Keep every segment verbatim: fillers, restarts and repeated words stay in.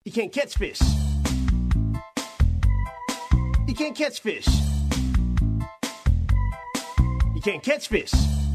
You can't catch fish. You can't catch fish. You can't catch fish.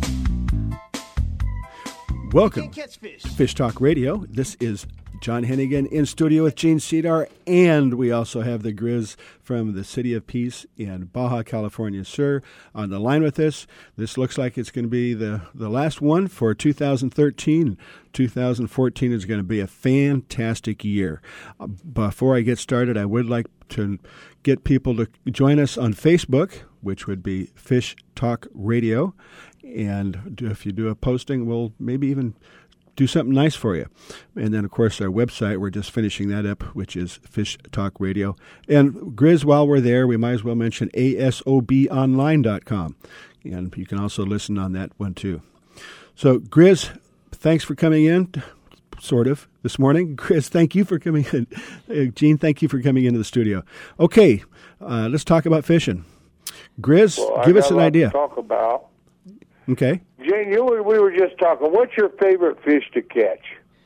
Welcome catch fish. to Fish Talk Radio. This is John Hennigan in studio with Gene Cedar, and we also have the Grizz from the City of Peace in Baja California Sur on the line with us. This looks like it's going to be the, the last one for two thousand thirteen. two thousand fourteen is going to be a fantastic year. Uh, before I get started, I would like to get people to join us on Facebook, which would be Fish Talk Radio. And if you do a posting, we'll maybe even do something nice for you. And then, of course, our website, we're just finishing that up, which is Fish Talk Radio. And Grizz, while we're there, we might as well mention A S O B online dot com. And you can also listen on that one, too. So, Grizz, thanks for coming in, sort of, this morning. Grizz, thank you for coming in. Uh, Gene, thank you for coming into the studio. Okay, uh, let's talk about fishing. Grizz, well, give I us got an a lot idea. To talk about. Okay. Jane, you were, we were just talking. What's your favorite fish to catch?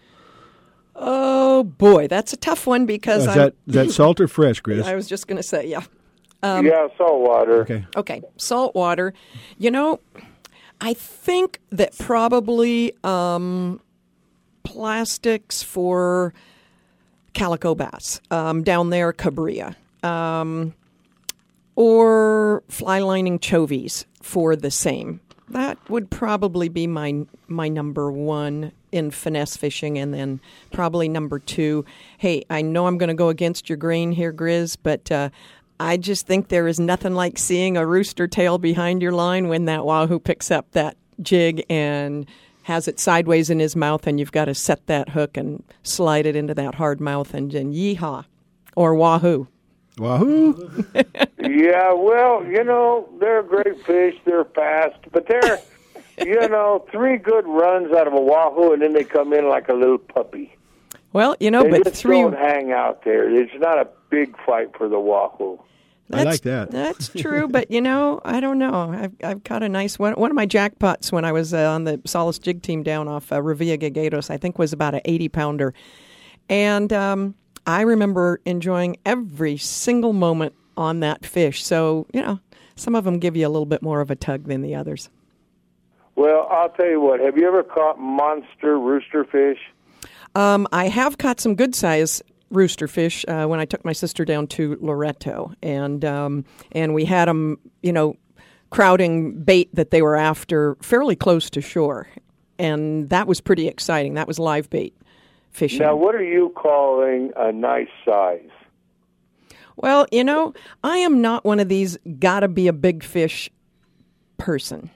Oh, boy, that's a tough one because Uh, is, I'm... that, is that salt or fresh, Grizz? I was just going to say, yeah. Um, yeah, saltwater. Okay. Okay, saltwater. You know, I think that probably um, plastics for calico bass um, down there, Cabria, um, or fly lining chovies for the same. That would probably be my my number one in finesse fishing, and then probably number two. Hey, I know I'm going to go against your grain here, Grizz, but uh, I just think there is nothing like seeing a rooster tail behind your line when that wahoo picks up that jig and has it sideways in his mouth, and you've got to set that hook and slide it into that hard mouth, and then yeehaw, or wahoo. Wahoo! Yeah, well, you know, they're great fish. They're fast, but they're, you know, three good runs out of a wahoo, and then they come in like a little puppy. Well, you know, they but just three. don't hang out there. It's not a big fight for the wahoo. I like that. That's true, but you know, I don't know. I've I've caught a nice one. One of my jackpots when I was uh, on the Solace Jig team down off uh, Revilla Gaguetos, I think was about an eighty pounder, and um, I remember enjoying every single moment on that fish. So, you know, some of them give you a little bit more of a tug than the others. Well, I'll tell you what. Have you ever caught monster rooster fish? Um, I have caught some good size rooster fish uh, when I took my sister down to Loreto, and um, and we had them, you know, crowding bait that they were after fairly close to shore, and that was pretty exciting. That was live bait fishing. Now, what are you calling a nice size? Well, you know, I am not one of these gotta be a big fish person.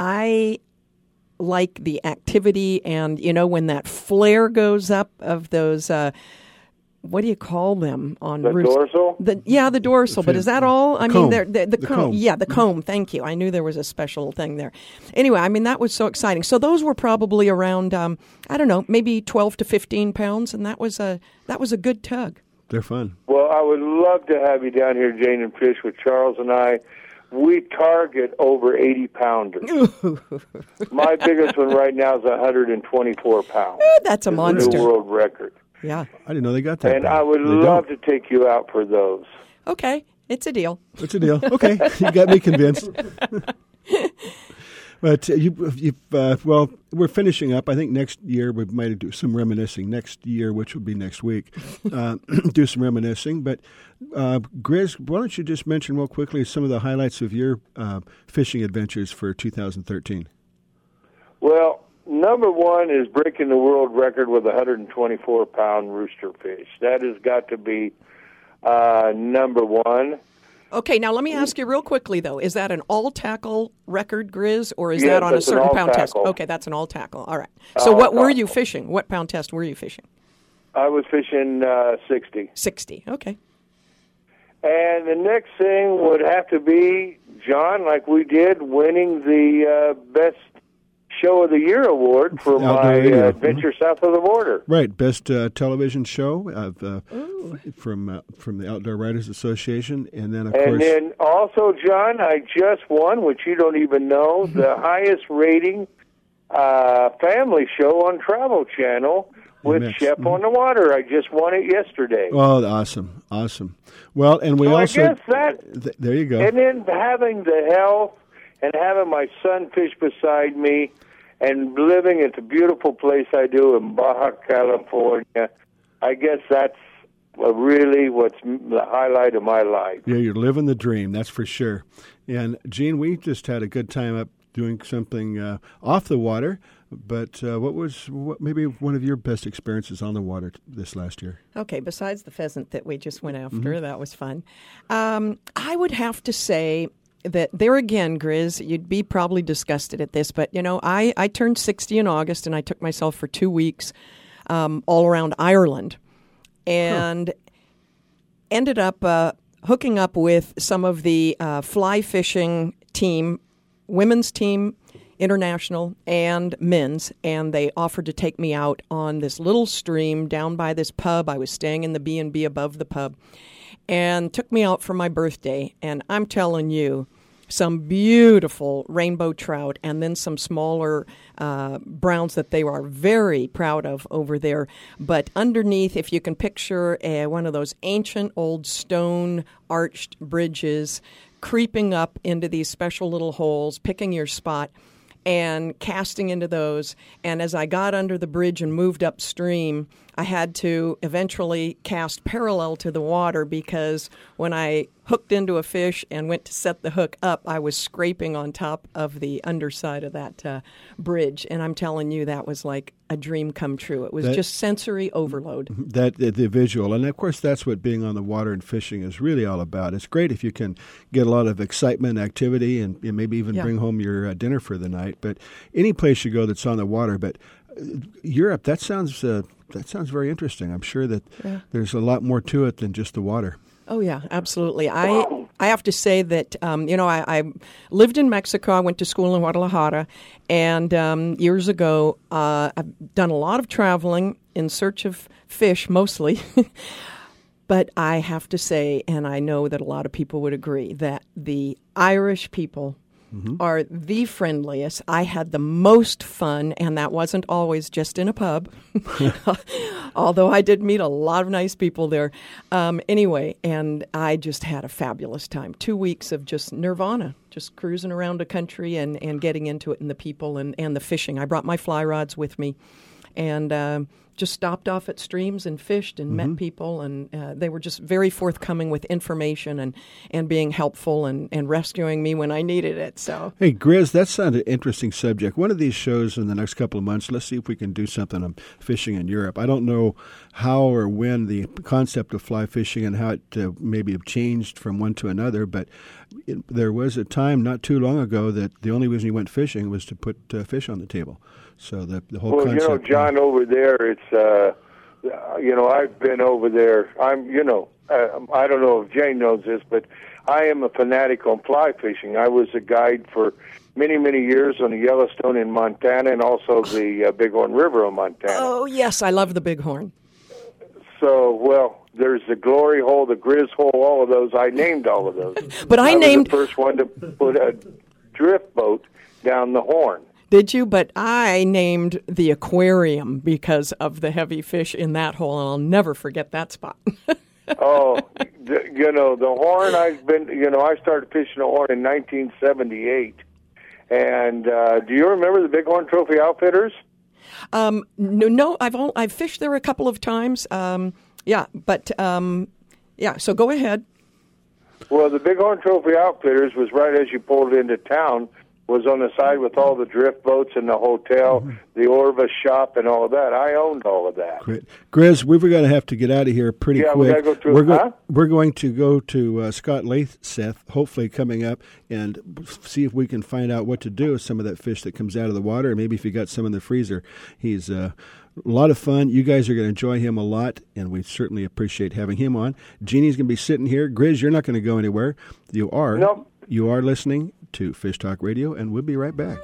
I like the activity, and, you know, when that flare goes up of those, uh, what do you call them on the roost- dorsal? The, yeah, the dorsal. But is that all? I comb. mean, they're, they're, the, The comb. comb. Yeah, the comb. Thank you. I knew there was a special thing there. Anyway, I mean, that was so exciting. So those were probably around, um, I don't know, maybe twelve to fifteen pounds, and that was a that was a good tug. They're fun. Well, I would love to have you down here, Jane, and fish with Charles and I. We target over eighty pounders. My biggest one right now is one hundred twenty-four pounds. Eh, that's a It's monster. new world record. Yeah. I didn't know they got that. And big. I would They love don't. to take you out for those. Okay, it's a deal. It's a deal. Okay, you got me convinced. But uh, you, you uh, well, we're finishing up. I think next year we might do some reminiscing. Next year, which will be next week, uh, do some reminiscing. But uh, Grizz, why don't you just mention real quickly some of the highlights of your uh, fishing adventures for two thousand thirteen? Well, number one is breaking the world record with a one hundred twenty-four pound rooster fish. That has got to be uh, number one. Okay, now let me ask you real quickly, though. Is that an all-tackle record, Grizz, or is Yes, that on a that's an certain pound test? all-tackle. Okay, that's an all-tackle. All right. So what were you fishing? What pound test were you fishing? I was fishing uh, sixty. sixty. Okay. And the next thing would have to be, John, like we did, winning the uh, Best Show of the Year award for Outdoor my Radio. uh, adventure south of the border. Right, best uh, television show of, uh, from uh, from the Outdoor Writers Association, and then of And course, then also, John, I just won, which you don't even know, the highest rating uh, family show on Travel Channel with mix. Chef Mm-hmm. on the Water. I just won it yesterday. Oh, awesome, awesome. Well, and we so also I guess that. th- there you go. And then having the health and having my son fish beside me, and living at the beautiful place I do in Baja California, I guess that's uh, really what's the highlight of my life. Yeah, you're living the dream, that's for sure. And Gene, we just had a good time up doing something uh, off the water. But uh, what was what, maybe one of your best experiences on the water t- this last year? Okay, besides the pheasant that we just went after, Mm-hmm. that was fun. Um, I would have to say that there again, Grizz, you'd be probably disgusted at this, but you know, I, I turned sixty in August, and I took myself for two weeks um, all around Ireland, and huh. ended up uh, hooking up with some of the uh, fly fishing team, women's team, international and men's, and they offered to take me out on this little stream down by this pub. I was staying in the B and B above the pub, and took me out for my birthday. And I'm telling you, some beautiful rainbow trout, and then some smaller uh, browns that they are very proud of over there. But underneath, if you can picture uh, one of those ancient old stone arched bridges, creeping up into these special little holes, picking your spot, and casting into those. And as I got under the bridge and moved upstream, I had to eventually cast parallel to the water, because when I hooked into a fish and went to set the hook up, I was scraping on top of the underside of that uh, bridge. And I'm telling you, that was like a dream come true. It was that, just sensory overload. That the, the visual. And, of course, that's what being on the water and fishing is really all about. It's great if you can get a lot of excitement, activity, and, and maybe even yeah. bring home your uh, dinner for the night. But any place you go that's on the water. But uh, Europe, that sounds uh, that sounds very interesting. I'm sure that yeah. there's a lot more to it than just the water. Oh, yeah, absolutely. I I have to say that, um, you know, I, I lived in Mexico. I went to school in Guadalajara. And um, years ago, uh, I've done a lot of traveling in search of fish, mostly. But I have to say, and I know that a lot of people would agree, that the Irish people mm-hmm. are the friendliest. I had the most fun, and that wasn't always just in a pub, although I did meet a lot of nice people there. Um, anyway, and I just had a fabulous time. Two weeks of just nirvana, just cruising around the country and, and getting into it, and the people and, and the fishing. I brought my fly rods with me, and um, just stopped off at streams and fished and mm-hmm. met people, and uh, they were just very forthcoming with information and, and being helpful and, and rescuing me when I needed it. So, hey, Grizz, that sounded an interesting subject. One of these shows in the next couple of months, let's see if we can do something on fishing in Europe. I don't know how or when the concept of fly fishing and how it uh, maybe have changed from one to another, but it, there was a time not too long ago that the only reason you went fishing was to put uh, fish on the table. So the, the whole well, concept. you know, John, over there, it's, uh, you know, I've been over there. I'm, you know, uh, I don't know if Jane knows this, but I am a fanatic on fly fishing. I was a guide for many, many years on the Yellowstone in Montana, and also the uh, Bighorn River in Montana. Oh, yes, I love the Bighorn. So, well, there's the Glory Hole, the Grizz Hole, all of those. I named all of those. But I, I named was the first one to put a drift boat down the Horn. Did you? But I named the aquarium because of the heavy fish in that hole, and I'll never forget that spot. Oh, the, you know, the Horn, I've been, you know, I started fishing the Horn in nineteen seventy-eight. And uh, do you remember the Bighorn Trophy Outfitters? Um, no, no, I've only, I've fished there a couple of times. Um, yeah, but, um, yeah, so go ahead. Well, the Bighorn Trophy Outfitters was right as you pulled into town, was on the side with all the drift boats and the hotel, mm-hmm. the Orvis shop, and all of that. I owned all of that. Great. Grizz, we were going to have to get out of here pretty yeah, quick. We go through, we're, go- huh? we're going to go to uh, Scott Lathseth, hopefully coming up, and see if we can find out what to do with some of that fish that comes out of the water, and maybe if you got some in the freezer. He's uh, a lot of fun. You guys are going to enjoy him a lot, and we certainly appreciate having him on. Jeannie's going to be sitting here. Grizz, you're not going to go anywhere. You are. Nope. You are listening to Fish Talk Radio, and we'll be right back.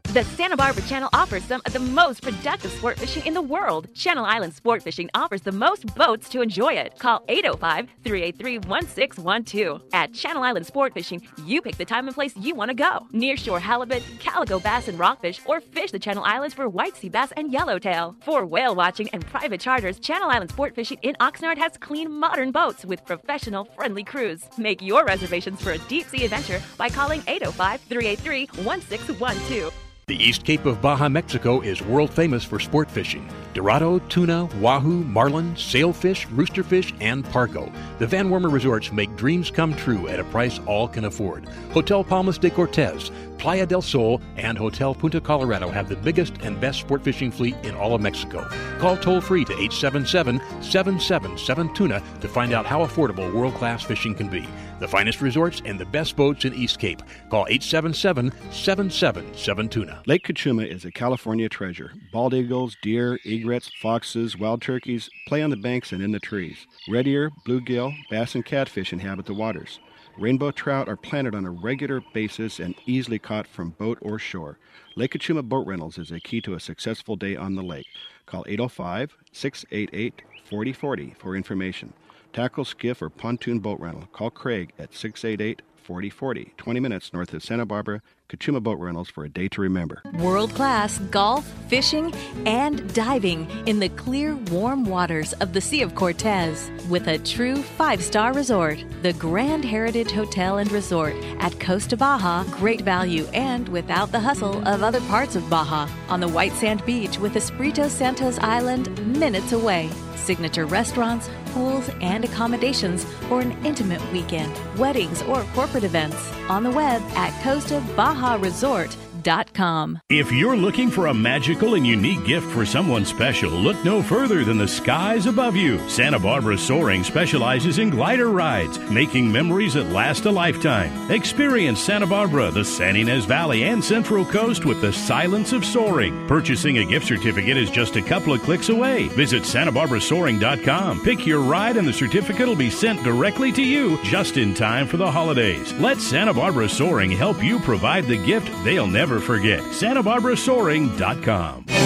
The Santa Barbara Channel offers some of the most productive sport fishing in the world. Channel Island Sport Fishing offers the most boats to enjoy it. Call eight oh five, three eight three, one six one two. At Channel Island Sport Fishing, you pick the time and place you want to go. Nearshore halibut, calico bass and rockfish, or fish the Channel Islands for white sea bass and yellowtail. For whale watching and private charters, Channel Island Sport Fishing in Oxnard has clean, modern boats with professional, friendly crews. Make your reservations for a deep-sea adventure by calling eight oh five, three eight three, one six one two. The East Cape of Baja, Mexico is world famous for sport fishing. Dorado, tuna, wahoo, marlin, sailfish, roosterfish, and pargo. The Van Wormer resorts make dreams come true at a price all can afford. Hotel Palmas de Cortez, Playa del Sol, and Hotel Punta Colorado have the biggest and best sport fishing fleet in all of Mexico. Call toll-free to eight seven seven, seven seven seven, tuna to find out how affordable world-class fishing can be. The finest resorts and the best boats in East Cape. Call eight seven seven, seven seven seven, tuna. Lake Cachuma is a California treasure. Bald eagles, deer, egrets, foxes, wild turkeys play on the banks and in the trees. Red ear, bluegill, bass, and catfish inhabit the waters. Rainbow trout are planted on a regular basis and easily caught from boat or shore. Lake Cachuma Boat Rentals is a key to a successful day on the lake. Call eight oh five, six eight eight, four oh four oh for information. Tackle, skiff, or pontoon boat rental. Call Craig at six eight eight, four oh four oh, twenty minutes north of Santa Barbara. Cachuma Boat Rentals for a day to remember. World-class golf, fishing, and diving in the clear, warm waters of the Sea of Cortez with a true five-star resort. The Grand Heritage Hotel and Resort at Costa Baja. Great value and without the hustle of other parts of Baja. On the white sand beach with Espiritu Santos Island minutes away. Signature restaurants, pools, and accommodations for an intimate weekend, weddings, or corporate events. On the web at Costa Baja Resort dot com. If you're looking for a magical and unique gift for someone special, look no further than the skies above you. Santa Barbara Soaring specializes in glider rides, making memories that last a lifetime. Experience Santa Barbara, the San Ynez Valley, and Central Coast with the silence of soaring. Purchasing a gift certificate is just a couple of clicks away. Visit Santa Barbara Soaring dot com. Pick your ride and the certificate will be sent directly to you just in time for the holidays. Let Santa Barbara Soaring help you provide the gift they'll never forget. Santa Barbara Soaring dot com. The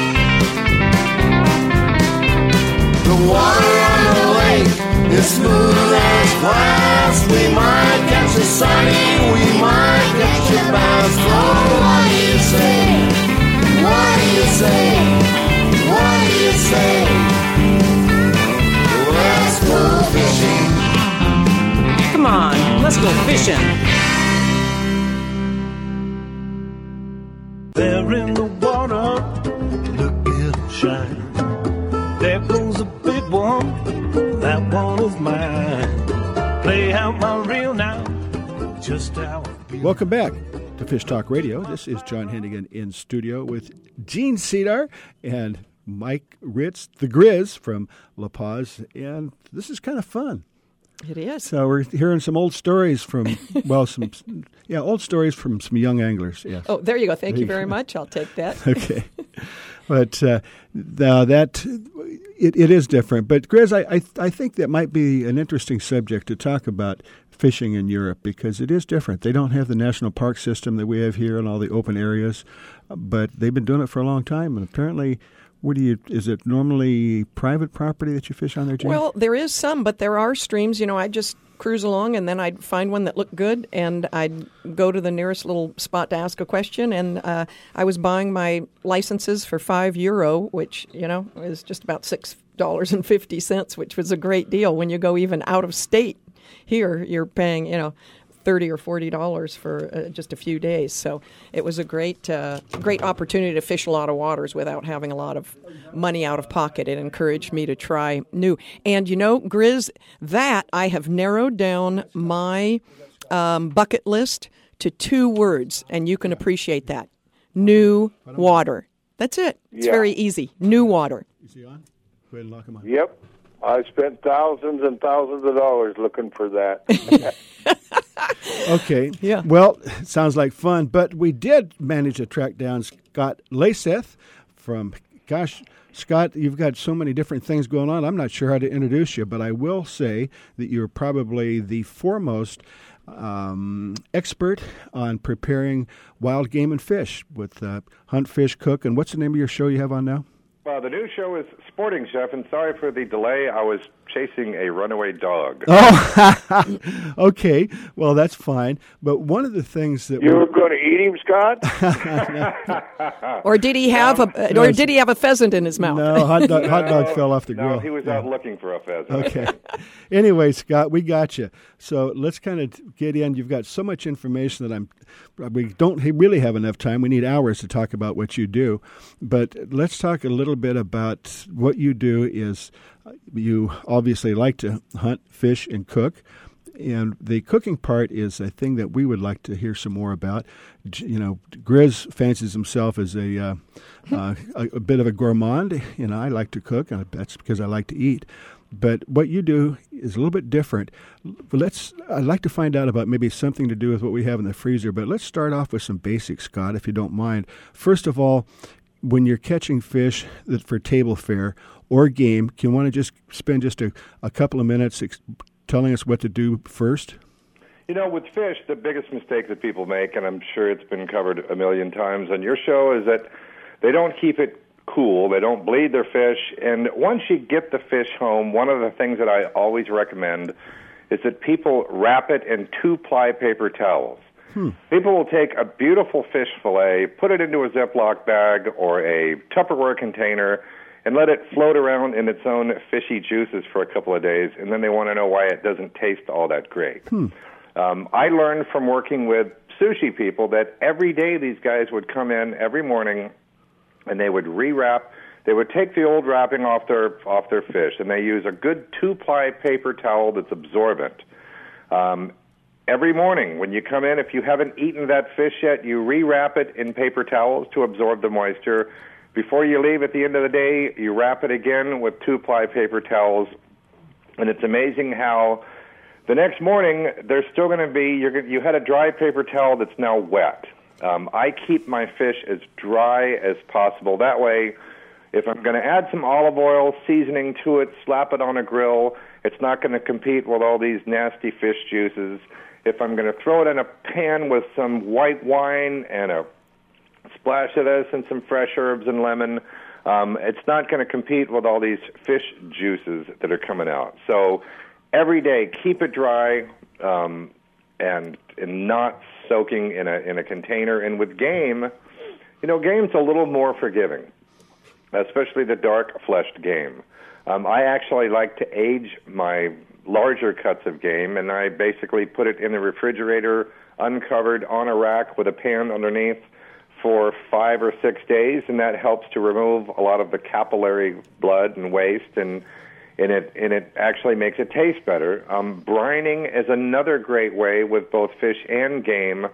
water on the lake is smooth as glass. We might catch a sighting, we might catch a bass. Oh, what do you say? What do you say? What do you say? Let's go fishing. Come on, let's go fishing. There in the water, look at him shine. There goes a big one, that one is mine. Play out my reel now, just how I feel. Welcome back to Fish Talk Radio. This is John Hennigan in studio with Gene Cedar and Mike Ritz, the Grizz from La Paz, and this is kind of fun. It is. So we're hearing some old stories from, well, some, yeah, old stories from some young anglers. Yes. Oh, there you go. Thank There you you very go. much. I'll take that. Okay. But uh, the, that, it, it is different. But, Grizz, I, I I think that might be an interesting subject to talk about fishing in Europe because it is different. They don't have the national park system that we have here and all the open areas, but they've been doing it for a long time. And apparently, what do you? Is it normally private property that you fish on there, Jim? Well, there is some, but there are streams. You know, I just cruise along, and then I'd find one that looked good, and I'd go to the nearest little spot to ask a question. And uh, I was buying my licenses for five euro, which, you know, is just about six dollars and fifty cents, which was a great deal. When you go even out of state here, you're paying, you know, thirty or forty dollars for uh, just a few days. So it was a great, uh, great opportunity to fish a lot of waters without having a lot of money out of pocket. It encouraged me to try new. And you know, Grizz, that I have narrowed down my um, bucket list to two words, and you can appreciate that: new water. That's it. It's Yeah. very easy. New water. Is he on? Go ahead and lock him on. Yep. I spent thousands and thousands of dollars looking for that. Okay. Yeah. Well, sounds like fun, but we did manage to track down Scott Laseth from, gosh, Scott, you've got so many different things going on. I'm not sure how to introduce you, but I will say that you're probably the foremost um, expert on preparing wild game and fish with uh, Hunt, Fish, Cook. And what's the name of your show you have on now? Well, the new show is Sporting Chef, and sorry for the delay. I was chasing a runaway dog. Oh, okay. Well, that's fine. But one of the things that You we're- were going to eat him, Scott? Or did he have a or did he have a pheasant in his mouth? no hot dog, hot dog fell off the No, grill. he was Yeah. out looking for a pheasant. Okay. Anyway, Scott, we got you. So let's kind of get in. You've got so much information that I'm. We don't really have enough time. We need hours to talk about what you do. But let's talk a little bit about what you do. Is uh, you obviously like to hunt, fish, and cook. And the cooking part is a thing that we would like to hear some more about. J- You know, Grizz fancies himself as a uh, uh, a, a bit of a gourmand. You know, I like to cook, and that's because I like to eat. But what you do is a little bit different. Let's. I'd like to find out about maybe something to do with what we have in the freezer. But let's start off with some basics, Scott, if you don't mind. First of all, when you're catching fish that for table fare or game, can you want to just spend just a, a couple of minutes ex- telling us what to do first? You know, with fish, the biggest mistake that people make, and I'm sure it's been covered a million times on your show, is that they don't keep it cool. They don't bleed their fish. And once you get the fish home, one of the things that I always recommend is that people wrap it in two-ply paper towels. Hmm. People will take a beautiful fish fillet, put it into a Ziploc bag or a Tupperware container, and let it float around in its own fishy juices for a couple of days, and then they want to know why it doesn't taste all that great. Hmm. Um, I learned from working with sushi people that every day these guys would come in every morning and they would rewrap. They would take the old wrapping off their off their fish, and they use a good two-ply paper towel that's absorbent. Um, every morning when you come in, if you haven't eaten that fish yet, you rewrap it in paper towels to absorb the moisture. Before you leave at the end of the day, you wrap it again with two-ply paper towels, and it's amazing how the next morning there's still going to be, you're, you had a dry paper towel that's now wet. Um, I keep my fish as dry as possible. That way, if I'm going to add some olive oil, seasoning to it, slap it on a grill, it's not going to compete with all these nasty fish juices. If I'm going to throw it in a pan with some white wine and a splash of this and some fresh herbs and lemon, um, it's not going to compete with all these fish juices that are coming out. So every day, keep it dry um, and, and not soaking in a in a container. And with game, you know, game's a little more forgiving, especially the dark-fleshed game. Um, I actually like to age my larger cuts of game, and I basically put it in the refrigerator, uncovered on a rack with a pan underneath for five or six days, and that helps to remove a lot of the capillary blood and waste, and and it and it actually makes it taste better. Um, brining is another great way with both fish and game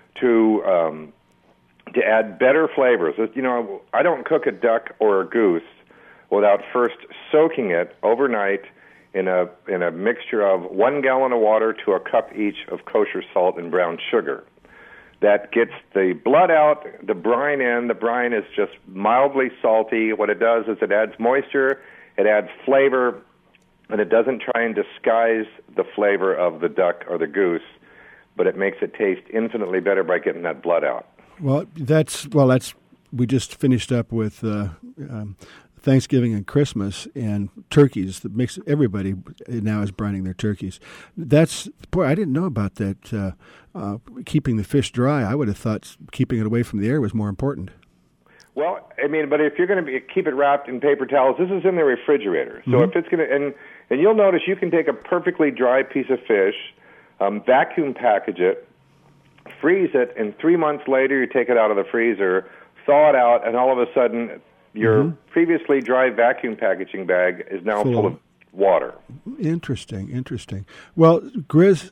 to um, to add better flavors. You know, I don't cook a duck or a goose without first soaking it overnight in a in a mixture of one gallon of water to a cup each of kosher salt and brown sugar. That gets the blood out, the brine in. The brine is just mildly salty. What it does is it adds moisture, it adds flavor, and it doesn't try and disguise the flavor of the duck or the goose, but it makes it taste infinitely better by getting that blood out. Well, that's well. That's we just finished up with uh, um, Thanksgiving and Christmas and turkeys. That makes everybody now is brining their turkeys. That's boy, I didn't know about that. Uh, uh, keeping the fish dry, I would have thought keeping it away from the air was more important. Well, I mean, but if you're going to keep it wrapped in paper towels, this is in the refrigerator. So mm-hmm. if it's going to, and and you'll notice you can take a perfectly dry piece of fish, um, vacuum package it, freeze it, and three months later you take it out of the freezer, thaw it out, and all of a sudden your mm-hmm. previously dry vacuum packaging bag is now full, full of water. Interesting, interesting. Well, Grizz,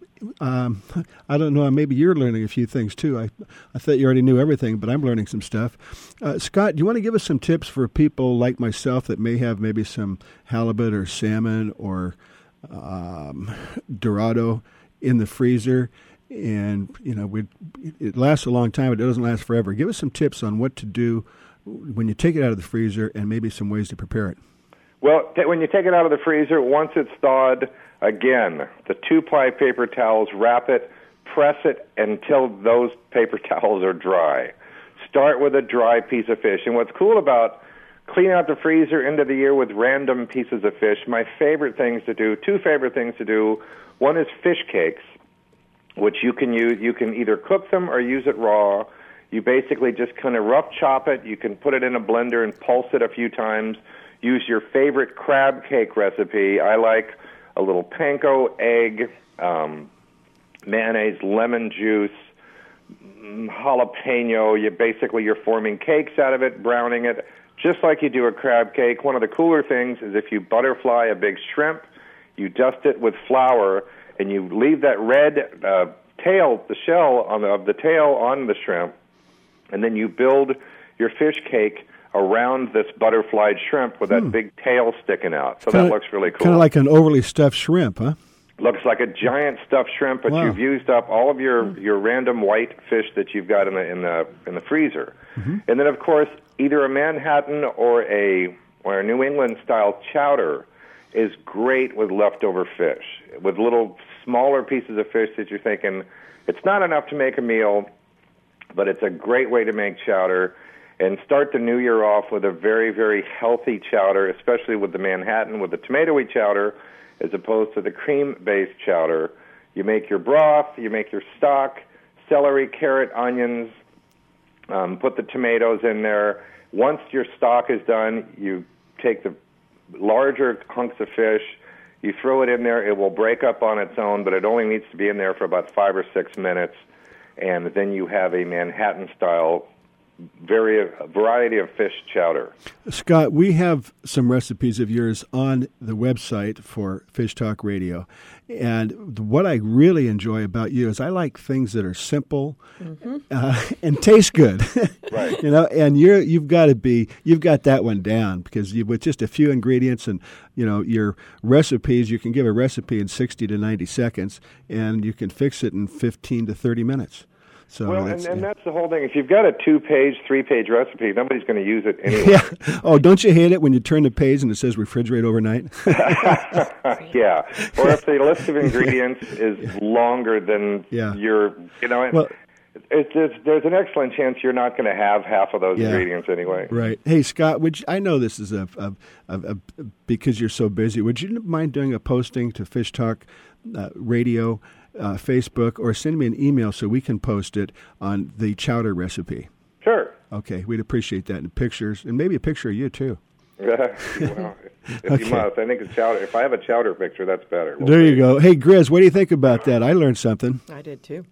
um, I don't know, maybe you're learning a few things too. I, I thought you already knew everything, but I'm learning some stuff. Uh, Scott, do you want to give us some tips for people like myself that may have maybe some halibut or salmon or um, Dorado in the freezer? And, you know, we it lasts a long time, but it doesn't last forever. Give us some tips on what to do when you take it out of the freezer and maybe some ways to prepare it. Well, t- when you take it out of the freezer, once it's thawed, again, the two-ply paper towels, wrap it, press it until those paper towels are dry. Start with a dry piece of fish. And what's cool about cleaning out the freezer end of the year with random pieces of fish, my favorite things to do, two favorite things to do, one is fish cakes, which you can use. You can either cook them or use it raw. You basically just kind of rough chop it. You can put it in a blender and pulse it a few times. Use your favorite crab cake recipe. I like a little panko, egg, um, mayonnaise, lemon juice, jalapeno. You basically, you're forming cakes out of it, browning it, just like you do a crab cake. One of the cooler things is if you butterfly a big shrimp, you dust it with flour, and you leave that red uh, tail, the shell on the, of the tail on the shrimp, and then you build your fish cake around this butterflied shrimp with that hmm. big tail sticking out. So kinda, that looks really cool. Kind of like an overly stuffed shrimp, huh? Looks like a giant stuffed shrimp, but wow. you've used up all of your, your random white fish that you've got in the in the in the freezer, mm-hmm. and then of course either a Manhattan or a or a New England style chowder is great with leftover fish, with little smaller pieces of fish that you're thinking it's not enough to make a meal, but it's a great way to make chowder. And start the new year off with a very very healthy chowder, especially with the Manhattan with the tomatoey chowder, as opposed to the cream-based chowder. You make your broth, you make your stock, celery, carrot, onions, um, put the tomatoes in there. Once your stock is done, you take the larger hunks of fish, you throw it in there. It will break up on its own, but it only needs to be in there for about five or six minutes, and then you have a Manhattan-style very a variety of fish chowder. Scott, we have some recipes of yours on the website for Fish Talk Radio, and what I really enjoy about you is I like things that are simple mm-hmm. uh, and taste good. Right. You know, and you're you've got to be you've got that one down because you, with just a few ingredients and you know your recipes, you can give a recipe in sixty to ninety seconds, and you can fix it in fifteen to thirty minutes. So well, that's, and, and yeah. that's the whole thing. If you've got a two-page, three-page recipe, nobody's going to use it anyway. Yeah. Oh, don't you hate it when you turn the page and it says refrigerate overnight? Yeah. Or if the list of ingredients is longer than yeah. your, you know, well, it's, it's, there's an excellent chance you're not going to have half of those yeah. ingredients anyway. Right. Hey, Scott, would you, I know this is a, a, a, a because you're so busy. Would you mind doing a posting to Fish Talk uh, Radio? Uh, Facebook, or send me an email so we can post it on the chowder recipe. Sure. Okay, we'd appreciate that, and pictures, and maybe a picture of you too. well, if okay. you must, I think it's chowder. If I have a chowder picture, that's better. We'll there see. you go. Hey, Grizz, what do you think about that? I learned something. I did too.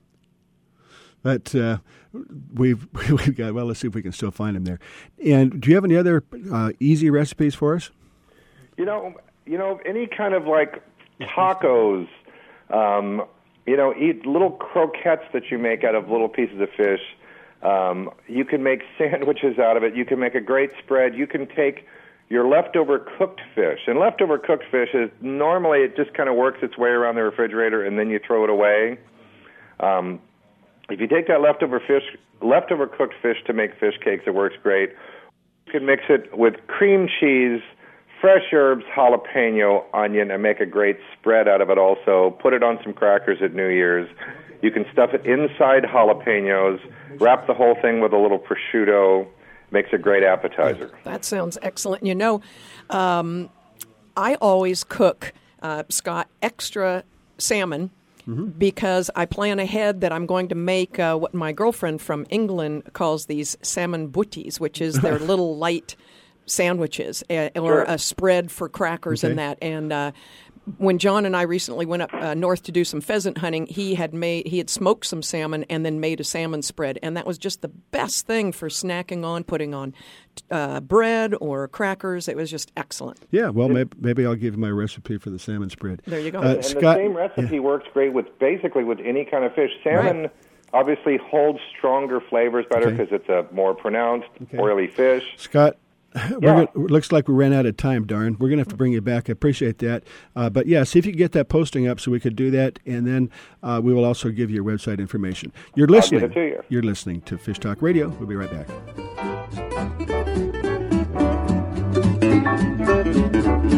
But uh, we've we've got. Well, let's see if we can still find them there. And do you have any other uh, easy recipes for us? You know, you know, any kind of like tacos. Um, You know, eat little croquettes that you make out of little pieces of fish. Um, you can make sandwiches out of it. You can make a great spread. You can take your leftover cooked fish. And leftover cooked fish is normally it just kind of works its way around the refrigerator and then you throw it away. Um, if you take that leftover fish, leftover cooked fish to make fish cakes, it works great. You can mix it with cream cheese, fresh herbs, jalapeno, onion, and make a great spread out of it also. Put it on some crackers at New Year's. You can stuff it inside jalapenos, wrap the whole thing with a little prosciutto. Makes a great appetizer. That sounds excellent. You know, um, I always cook, uh, Scott, extra salmon mm-hmm. because I plan ahead that I'm going to make uh, what my girlfriend from England calls these salmon butties, which is their little light sandwiches uh, or sure. a spread for crackers okay. and that. And uh, when John and I recently went up uh, north to do some pheasant hunting, he had made he had smoked some salmon and then made a salmon spread, and that was just the best thing for snacking on, putting on uh, bread or crackers. It was just excellent. Yeah, well, maybe, maybe I'll give you my recipe for the salmon spread. There you go. Uh, and Scott, the same recipe yeah. works great with basically with any kind of fish. Salmon. Right. Obviously holds stronger flavors better because okay. it's a more pronounced, okay. oily fish. Scott, Yeah. We're gonna, looks like we ran out of time, darn. We're going to have to bring you back. I appreciate that. Uh, but, yeah, see if you can get that posting up so we could do that, and then uh, we will also give you your website information. You're listening. I'll give it to you. You're listening to Fish Talk Radio. We'll be right back.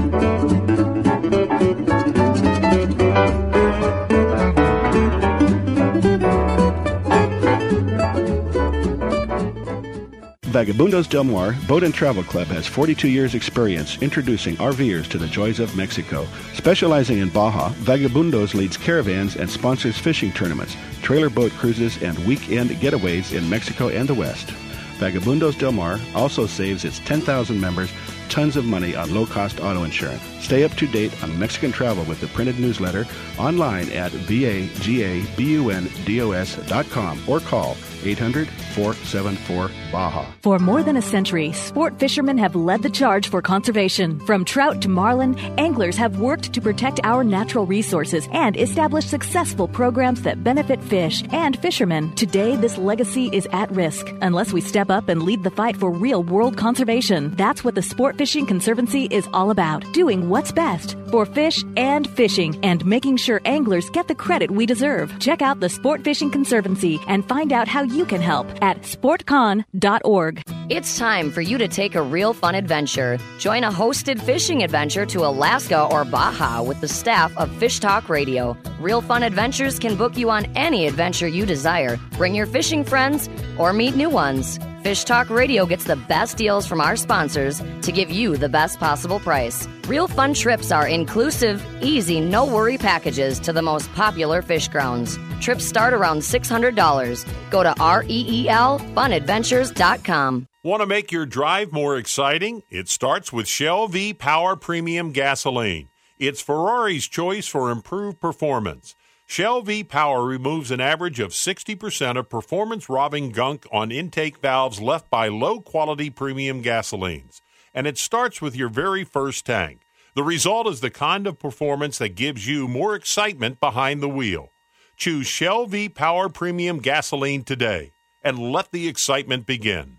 Vagabundos Del Mar Boat and Travel Club has forty-two years experience introducing RVers to the joys of Mexico. Specializing in Baja, Vagabundos leads caravans and sponsors fishing tournaments, trailer boat cruises, and weekend getaways in Mexico and the West. Vagabundos Del Mar also saves its ten thousand members tons of money on low-cost auto insurance. Stay up to date on Mexican travel with the printed newsletter online at vagabundos dot com or call eight hundred, four seven four, Baja. For more than a century, sport fishermen have led the charge for conservation. From trout to marlin, anglers have worked to protect our natural resources and establish successful programs that benefit fish and fishermen. Today, this legacy is at risk unless we step up and lead the fight for real world conservation. That's what the Sport Fishing Conservancy is all about, doing what's best for fish and fishing and making sure anglers get the credit we deserve. Check out the Sport Fishing Conservancy and find out how you can help at sport con dot org. It's time for you to take a real fun adventure. Join a hosted fishing adventure to Alaska or Baja with the staff of Fish Talk Radio. Real Fun Adventures can book you on any adventure you desire. Bring your fishing friends or meet new ones. Fish Talk Radio gets the best deals from our sponsors to give you the best possible price. Real Fun trips are inclusive, easy, no-worry packages to the most popular fish grounds. Trips start around six hundred dollars. Go to R E E L fun adventures dot com. Want to make your drive more exciting? It starts with Shell V-Power Premium Gasoline. It's Ferrari's choice for improved performance. Shell V-Power removes an average of sixty percent of performance-robbing gunk on intake valves left by low-quality premium gasolines. And it starts with your very first tank. The result is the kind of performance that gives you more excitement behind the wheel. Choose Shell V-Power Premium Gasoline today and let the excitement begin.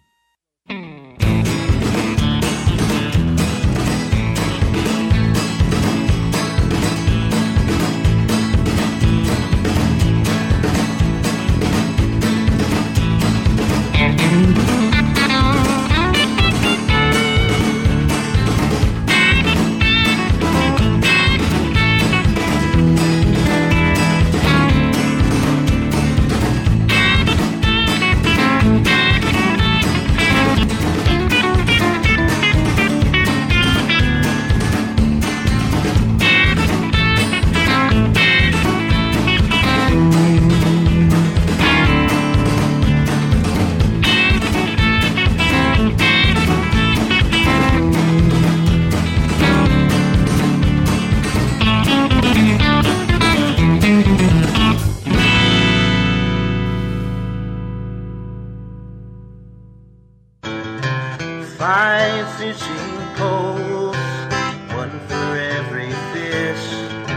Five fishing poles, one for every fish.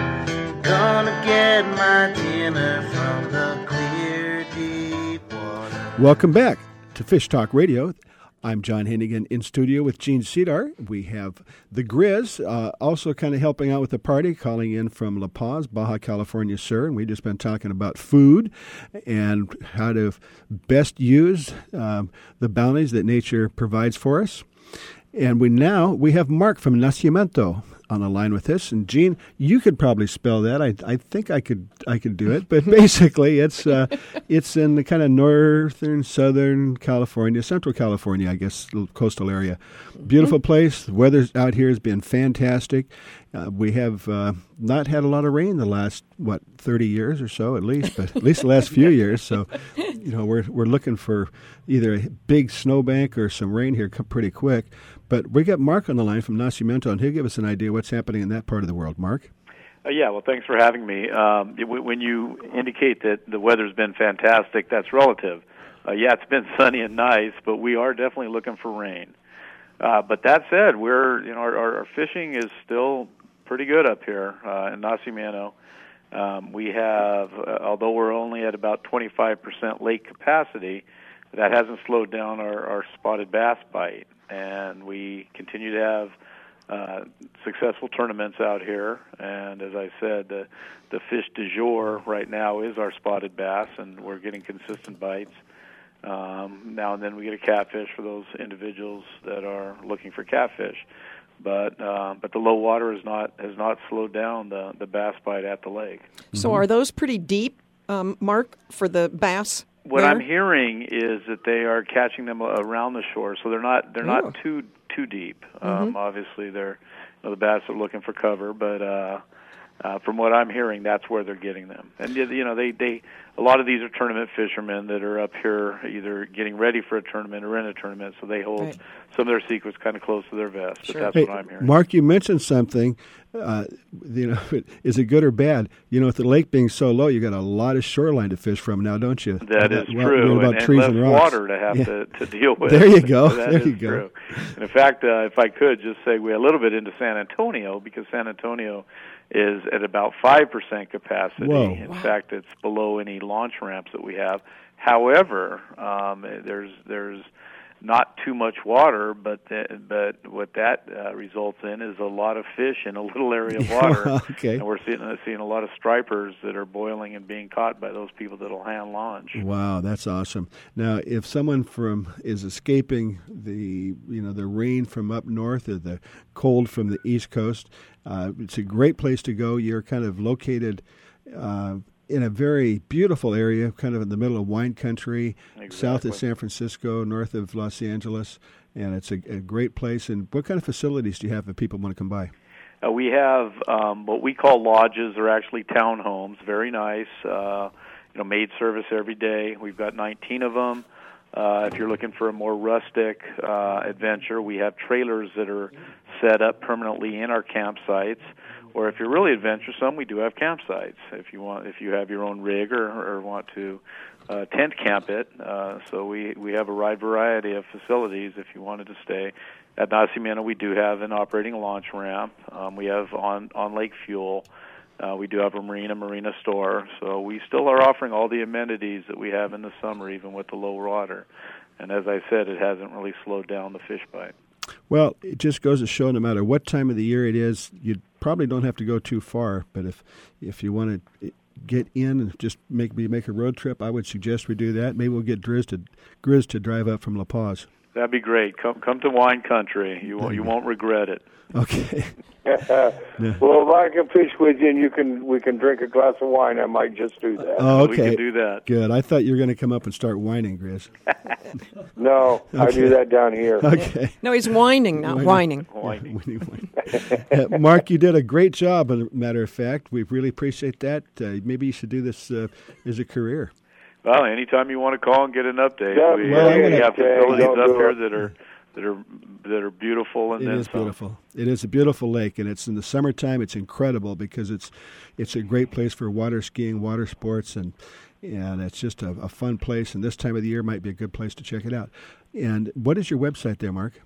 Gonna get my dinner from the clear, deep water. Welcome back to Fish Talk Radio. I'm John Hennigan in studio with Gene Cedar. We have the Grizz uh, also kind of helping out with the party, calling in from La Paz, Baja California Sur. And we've just been talking about food and how to best use um, the bounties that nature provides for us. And we now we have Mark from Nacimiento on the line with us. And Gene, you could probably spell that. I I think I could I could do it. But basically, it's uh, it's in the kind of northern, southern California, central California, I guess, coastal area. Beautiful place. The weather out here has been fantastic. Uh, we have uh, not had a lot of rain the last, what, thirty years or so at least, but at least the last few years. So, you know, we're we're looking for either a big snowbank or some rain here pretty quick. But we got Mark on the line from Nacimiento, and he'll give us an idea what's happening in that part of the world. Mark? Uh, yeah, well, thanks for having me. Um, it, when you indicate that the weather's been fantastic, that's relative. Uh, yeah, it's been sunny and nice, but we are definitely looking for rain. Uh, but that said, we're you know our, our fishing is still pretty good up here uh, in Nacimiento. Um, we have, uh, although we're only at about twenty-five percent lake capacity, that hasn't slowed down our, our spotted bass bite. And we continue to have uh, successful tournaments out here. And as I said, the, the fish du jour right now is our spotted bass, and we're getting consistent bites. Um, now and then we get a catfish for those individuals that are looking for catfish. But uh, but the low water has not has not slowed down the, the bass bite at the lake. So are those pretty deep, um, Mark, for the bass? what there? I'm hearing is that they are catching them around the shore, so they're not they're Oh. not too too deep. Mm-hmm. Um, obviously, they're you know, the bass are looking for cover, but uh, uh, from what I'm hearing, that's where they're getting them. And you know, they they a lot of these are tournament fishermen that are up here either getting ready for a tournament or in a tournament, so they hold Right. some of their secrets kind of close to their vest. Sure. But that's Hey, what I'm hearing. Mark, you mentioned something. Uh, you know, is it good or bad? You know, with the lake being so low, you got a lot of shoreline to fish from now, don't you? That is Well, true, about and, and trees less and rocks. water to have Yeah. to, to deal with. There you go. That There is you go. True. And in fact, uh, if I could just segue a little bit into San Antonio, because San Antonio is at about five percent capacity. Whoa. In fact, it's below any launch ramps that we have. However, um, there's there's not too much water, but th- but what that uh, results in is a lot of fish in a little area of water. Okay. And we're seeing uh, seeing a lot of stripers that are boiling and being caught by those people that'll hand launch. Wow, that's awesome. Now, if someone from is escaping the you know the rain from up north or the cold from the East Coast, uh, it's a great place to go. You're kind of located uh, in a very beautiful area, kind of in the middle of wine country, south of San Francisco, north of Los Angeles, and it's a, a great place. And what kind of facilities do you have if people want to come by? Uh, we have um, what we call lodges. They're actually townhomes, very nice. Uh, you know, maid service every day. We've got nineteen of them. Uh, if you're looking for a more rustic uh, adventure, we have trailers that are set up permanently in our campsites. Or if you're really adventuresome, we do have campsites. If you want, if you have your own rig or, or want to uh, tent camp it, uh, so we we have a wide variety of facilities. If you wanted to stay at Nacimiento, we do have an operating launch ramp. Um, we have on on lake fuel. Uh, we do have a marina marina store. So we still are offering all the amenities that we have in the summer, even with the low water. And as I said, it hasn't really slowed down the fish bite. Well, it just goes to show no matter what time of the year it is, you probably don't have to go too far. But if if you want to get in and just make make a road trip, I would suggest we do that. Maybe we'll get Grizz to Grizz to drive up from La Paz. That'd be great. Come come to wine country. You won't, you won't regret it. Okay. Well, if I can fish with you and you can, we can drink a glass of wine, I might just do that. Oh, okay. We can do that. Good. I thought you were going to come up and start whining, Grizz. No, I Okay. do that down here. Okay. No, he's whining, not whining. Whining. Whining, whining. Uh, Mark, you did a great job, as a matter of fact. We really appreciate that. Uh, maybe you should do this uh, as a career. Well, anytime you want to call and get an update, Yeah, we, well, uh, I'm we gonna- have facilities Don't up do here it. that are that are that are beautiful and It then is some. beautiful. It is a beautiful lake, and it's in the summertime. It's incredible because it's it's a great place for water skiing, water sports, and and it's just a, a fun place. And this time of the year might be a good place to check it out. And what is your website there, Mark?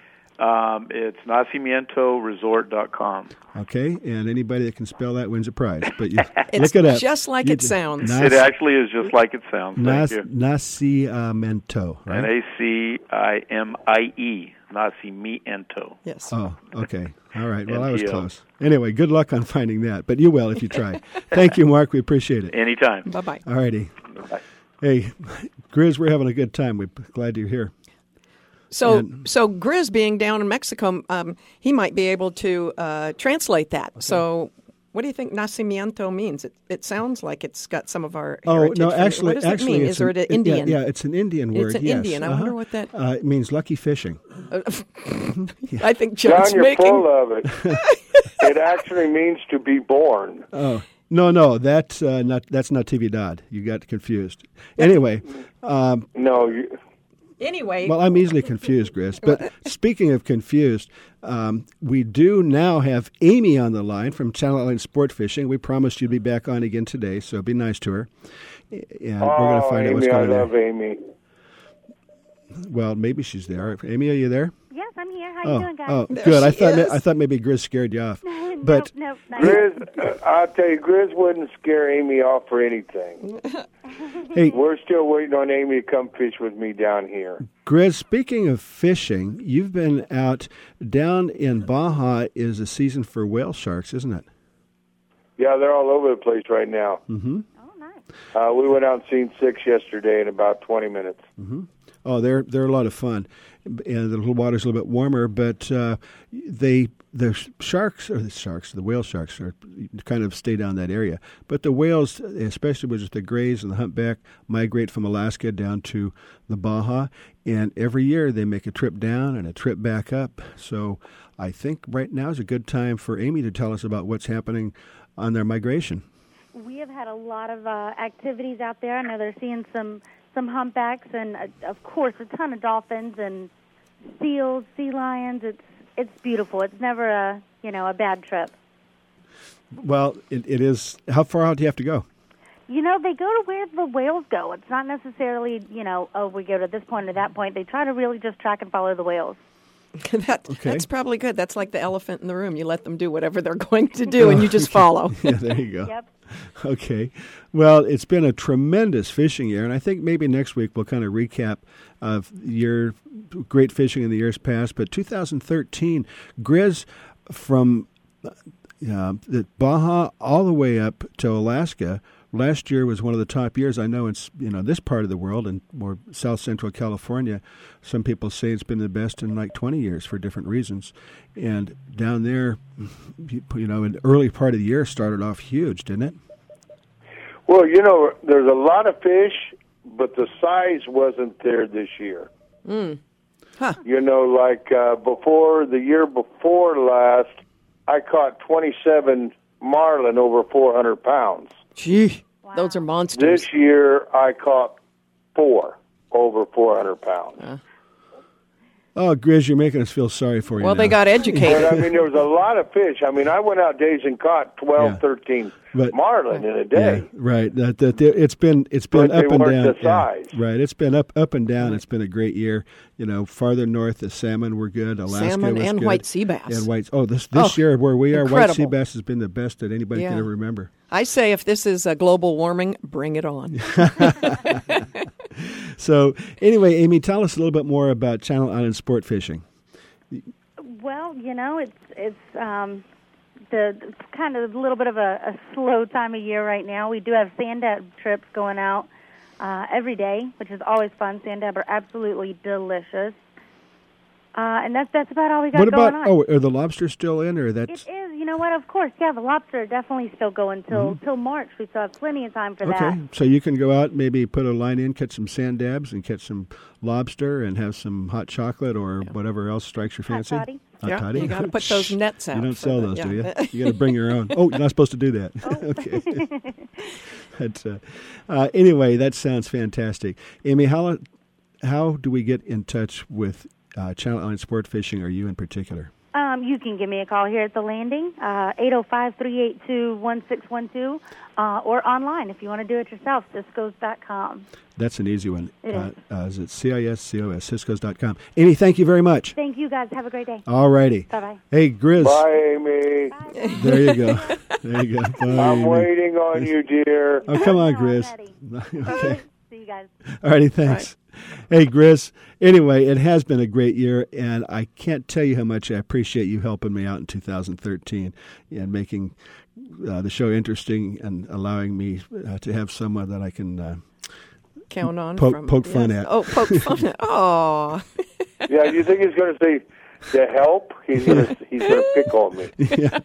Um, it's nacimiento resort dot com. Okay, and anybody that can spell that wins a prize. But you It's look it up. just like You it d- sounds. Nas- It actually is just like it sounds. Thank Nas- you. Nacimiento, right? N A C I M I E, Nacimiento. Yes. Oh, okay. All right. Well, I was N T O. close. Anyway, good luck on finding that, but you will if you try. Thank you, Mark. We appreciate it. Anytime. Bye bye. All righty. Bye. Hey, Grizz, we're having a good time. We're glad you're here. So, And- so Grizz being down in Mexico, um, he might be able to uh, translate that. So, what do you think nacimiento means? It, it sounds like it's got some of our Oh heritage. no, from it. actually, what does actually, it mean? it's Is there an, an Indian? Yeah, yeah, it's an Indian word. It's an yes. Indian. I Uh-huh. wonder what that. Uh, it means lucky fishing. I think John, John's you're making. full of it. It actually means to be born. Oh no, no, that's uh, not that's natividad. You got confused. Anyway, um, No, you, Anyway, well, I'm easily confused, Grizz. But speaking of confused, um, we do now have Amy on the line from Channel Island Sport Fishing. We promised you'd be back on again today, so be nice to her. And oh, we're going to find Amy, out what's I going love on. Amy. Well, maybe she's there. Amy, are you there? Yes, I'm here. How oh, you doing, guys? oh, There good. I she thought ma- is. I thought maybe Grizz scared you off. no, But no, not Grizz, uh, I'll tell you, Grizz wouldn't scare Amy off for anything. hey, We're still waiting on Amy to come fish with me down here. Grizz, speaking of fishing, you've been out down in Baja. Is a season for whale sharks, isn't it? Yeah, they're all over the place right now. Mm-hmm. Oh, nice. Uh, we went out and seen six yesterday in about twenty minutes. Mm-hmm. Oh, they're they're a lot of fun, and the water's a little bit warmer. But uh, they the sharks or the sharks, the whale sharks, are kind of stay down that area. But the whales, especially with the grays and the humpback, migrate from Alaska down to the Baja, and every year they make a trip down and a trip back up. So I think right now is a good time for Amy to tell us about what's happening on their migration. We have had a lot of uh, activities out there. I know they're seeing some, some humpbacks and, uh, of course, a ton of dolphins and seals, sea lions. It's it's beautiful. It's never a you know a bad trip. Well, it, it is. How far out do you have to go? You know, they go to where the whales go. It's not necessarily, you know, oh, we go to this point or that point. They try to really just track and follow the whales. that, okay. That's probably good. That's like the elephant in the room. You let them do whatever they're going to do, and you just follow. Yeah, there you go. Yep. Okay. Well, it's been a tremendous fishing year, and I think maybe next week we'll kind of recap of your great fishing in the years past. But two thousand thirteen, Grizz, from uh, the Baja all the way up to Alaska, last year was one of the top years. I know it's, you know, this part of the world and more South Central California, some people say it's been the best in like twenty years for different reasons. And down there, you know, an early part of the year started off huge, didn't it? Well, you know, there's a lot of fish, but the size wasn't there this year. Mm. Huh. You know, like uh, before, the year before last, I caught twenty-seven marlin over four hundred pounds. Gee, wow. Those are monsters. This year, I caught four over four hundred pounds. Uh. Oh, Grizz, you're making us feel sorry for you. Well, now. they got educated. But, I mean, there was a lot of fish. I mean, I went out days and caught twelve, yeah. thirteen but, marlin in a day. Yeah, right. That, that, it's been it's been but up and down. The size. Yeah, right. It's been up up and down. Right. It's been a great year. You know, farther north, the salmon were good. Alaska salmon was and good. white sea bass. And white. Oh, this this oh, year where we are, incredible. white sea bass has been the best that anybody yeah. can ever remember. I say, if this is a global warming, bring it on. So, anyway, Amy, tell us a little bit more about Channel Island sport fishing. Well, you know, it's it's um, the it's kind of a little bit of a, a slow time of year right now. We do have sand dab trips going out uh, every day, which is always fun. Sand dab are absolutely delicious, uh, and that's that's about all we got what going about, on. Oh, are the lobsters still in, or that's? It is. You know what? Of course, yeah. The lobster are definitely still going till mm-hmm. till March. We still have plenty of time for okay. that. Okay, so you can go out, maybe put a line in, catch some sand dabs, and catch some lobster, and have some hot chocolate or yeah. whatever else strikes your fancy. Hot toddy. Hot yeah, toddy. You got to put those nets out. You don't sell the, those, yeah. do you? You got to bring your own. Oh, you're not supposed to do that. Oh. Okay. But, uh, uh, anyway, that sounds fantastic. Amy, how how do we get in touch with uh, Channel Island Sport Fishing, or you in particular? Um, you can give me a call here at the landing, uh, eight oh five, three eight two, one six one two, uh, or online if you want to do it yourself, Cisco's dot com. That's an easy one. It uh, is. Uh, is it C I S C O S, Cisco's dot com. Amy, thank you very much. Thank you, guys. Have a great day. All righty. Bye-bye. Hey, Grizz. Bye, Amy. Bye. There you go. There you go. Bye, I'm Amy. waiting on you, dear. Oh, come on, No, Grizz. Okay. See you guys. All righty, thanks. Hey, Grizz. Anyway, it has been a great year, and I can't tell you how much I appreciate you helping me out in two thousand thirteen and making uh, the show interesting and allowing me uh, to have someone that I can uh, count on. Poke, from, poke yes. fun at. Oh, poke fun at. Oh. Yeah, you think he's going to say to help? He's going to he's going to pick on me. Yeah.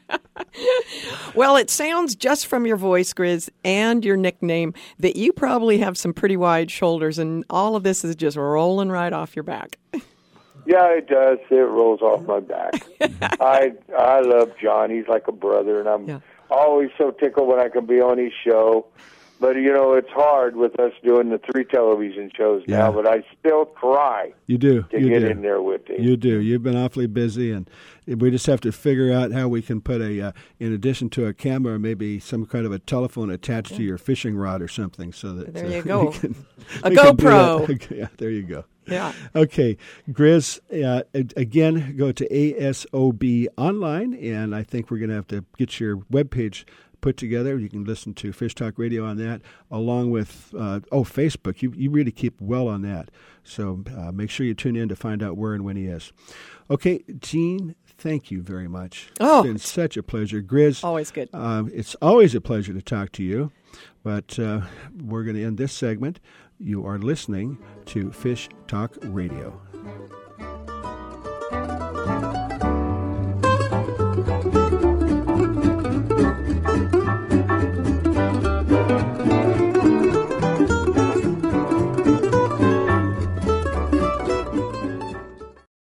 Well, it sounds just from your voice, Grizz, and your nickname that you probably have some pretty wide shoulders, and all of this is just rolling right off your back. Yeah, it does. It rolls off my back. I I love John. He's like a brother, and I'm yeah. always so tickled when I can be on his show. But, you know, it's hard with us doing the three television shows Yeah. now, but I still try You do. to you get do. in there with him. You do. You've been awfully busy, and we just have to figure out how we can put a, uh, in addition to a camera, maybe some kind of a telephone attached yeah. to your fishing rod or something, so that there uh, you go, we can, a we can do GoPro. that. Okay, yeah, there you go. Yeah. Okay, Grizz. Uh, again, go to A S O B online, and I think we're going to have to get your webpage put together. You can listen to Fish Talk Radio on that, along with, uh, oh, Facebook. You you really keep well on that. So uh, make sure you tune in to find out where and when he is. Okay, Gene, thank you very much. Oh. It's been such a pleasure. Grizz. Always good. Um, it's always a pleasure to talk to you, but uh, we're going to end this segment. You are listening to Fish Talk Radio.